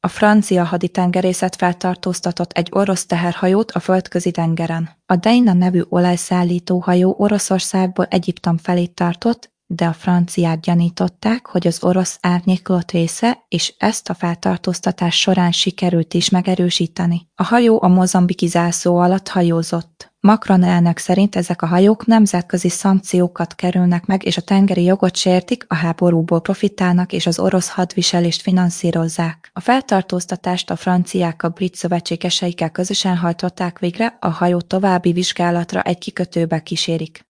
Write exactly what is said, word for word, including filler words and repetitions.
francia haditengerészet feltartóztatott egy orosz teherhajót a Földközi-tengeren. A Dana nevű olajszállító hajó Oroszországból Egyiptom felé tartott, de a franciák gyanították, hogy az orosz árnyékolott része, és ezt a feltartóztatás során sikerült is megerősíteni. A hajó a mozambiki zászló alatt hajózott. Macron elnök szerint ezek a hajók nemzetközi szankciókat kerülnek meg, és a tengeri jogot sértik, a háborúból profitálnak, és az orosz hadviselést finanszírozzák. A feltartóztatást a franciák a brit szövetségeseikkel közösen hajtották végre, a hajó további vizsgálatra egy kikötőbe kísérik.